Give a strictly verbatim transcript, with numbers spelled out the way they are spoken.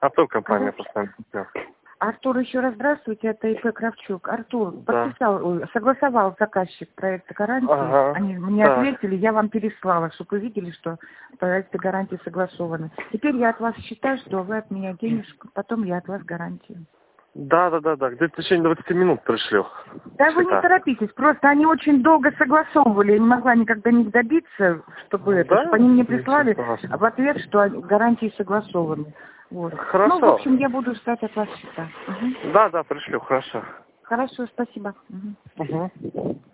Артур, компания Алло. «Постоянный партнер». Артур, еще раз здравствуйте, это ИП Кравчук. Артур, Да. подписал, ой, согласовал заказчик проекта гарантии. Ага. Они мне Так. ответили, я вам переслала, чтобы вы видели, что проекты гарантии согласованы. Теперь я от вас считаю, что вы от меня денежку, потом я от вас гарантию. Да, да, да, да. Где-то в течение двадцати минут пришлю. Да вы не Счета. торопитесь, просто они очень долго согласовывали, я не могла никогда не добиться, чтобы это, Да? чтобы они мне Ничего прислали страшного. в ответ, что они- гарантии согласованы. Вот. Хорошо. Ну, в общем, я буду ждать от вас счета. Мгм. Да, да, пришлю, хорошо. Хорошо, спасибо. Мгм. Угу.